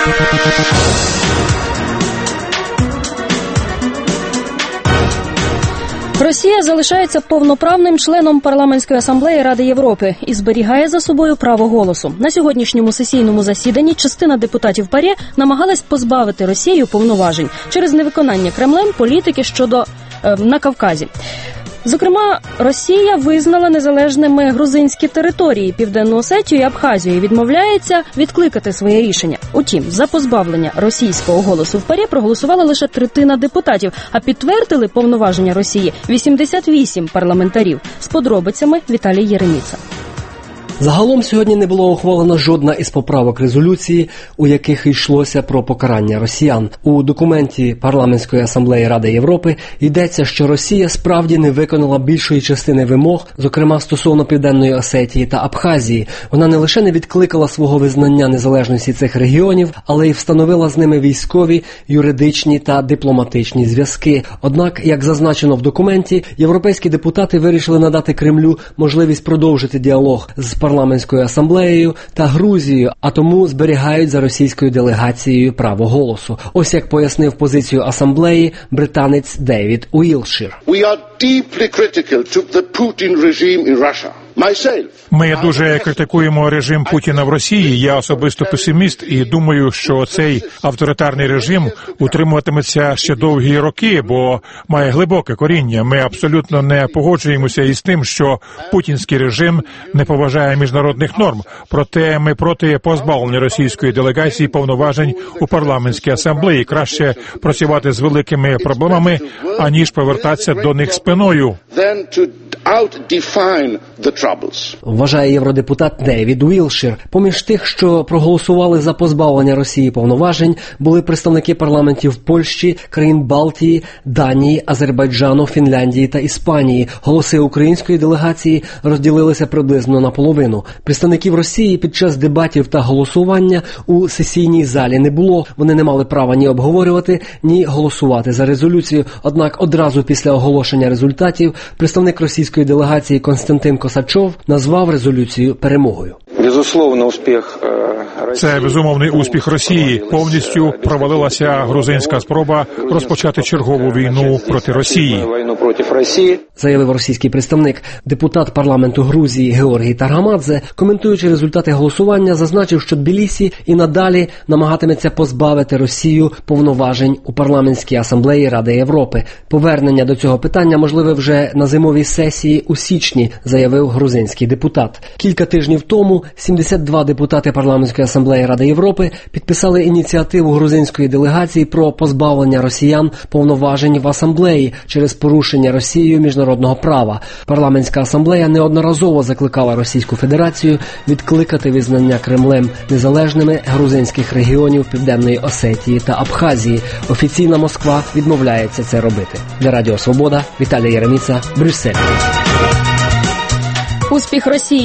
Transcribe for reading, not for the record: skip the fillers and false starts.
Росія залишається повноправним членом Парламентської асамблеї Ради Європи і зберігає за собою право голосу. На сьогоднішньому сесійному засіданні частина депутатів ПАРЄ намагалась позбавити Росію повноважень через невиконання Кремлем політики щодо на Кавказі. Зокрема, Росія визнала незалежними грузинські території Південну Осетію і Абхазію і відмовляється відкликати своє рішення. Утім, за позбавлення російського голосу в ПАРЄ проголосувала лише третина депутатів, а підтвердили повноваження Росії 88 парламентарів. З подробицями Віталій Єреміца. Загалом сьогодні не було ухвалена жодна із поправок резолюції, у яких йшлося про покарання росіян. У документі Парламентської асамблеї Ради Європи йдеться, що Росія справді не виконала більшої частини вимог, зокрема стосовно Південної Осетії та Абхазії. Вона не лише не відкликала свого визнання незалежності цих регіонів, але й встановила з ними військові, юридичні та дипломатичні зв'язки. Однак, як зазначено в документі, європейські депутати вирішили надати Кремлю можливість продовжити діалог з Парламентською асамблеєю та Грузією, а тому зберігають за російською делегацією право голосу. Ось як пояснив позицію асамблеї британець Девід Уілшир. We are deeply critical to the Putin regime in Russia. Ми дуже критикуємо режим Путіна в Росії. Я особисто песиміст і думаю, що цей авторитарний режим утримуватиметься ще довгі роки, бо має глибоке коріння. Ми абсолютно не погоджуємося із тим, що путінський режим не поважає міжнародних норм. Проте ми проти позбавлення російської делегації повноважень у парламентській асамблеї. Краще працювати з великими проблемами, аніж повертатися до них спиною. Вважає євродепутат Девід Уілшир. Поміж тих, що проголосували за позбавлення Росії повноважень, були представники парламентів Польщі, країн Балтії, Данії, Азербайджану, Фінляндії та Іспанії. Голоси української делегації розділилися приблизно наполовину. Представників Росії під час дебатів та голосування у сесійній залі не було. Вони не мали права ні обговорювати, ні голосувати за резолюцію. Однак одразу після оголошення результатів представник російської делегації Константин Косачов назвав резолюцію перемогою. Це безумовний успіх Росії. Повністю провалилася грузинська спроба розпочати чергову війну проти Росії, заявив російський представник. Депутат парламенту Грузії Георгій Таргамадзе, коментуючи результати голосування, зазначив, що Тбілісі і надалі намагатиметься позбавити Росію повноважень у парламентській асамблеї Ради Європи. Повернення до цього питання можливе вже на зимовій сесії у січні, заявив грузинський депутат. Кілька тижнів тому 72 депутати парламентської асамблеї Ради Європи підписали ініціативу грузинської делегації про позбавлення росіян повноважень в асамблеї через порушення Росією міжнародного права. Парламентська асамблея неодноразово закликала Російську Федерацію відкликати визнання Кремлем незалежними грузинських регіонів Південної Осетії та Абхазії. Офіційна Москва відмовляється це робити. Для Радіо Свобода, Віталій Єреміца, Брюссель. Успіх Росії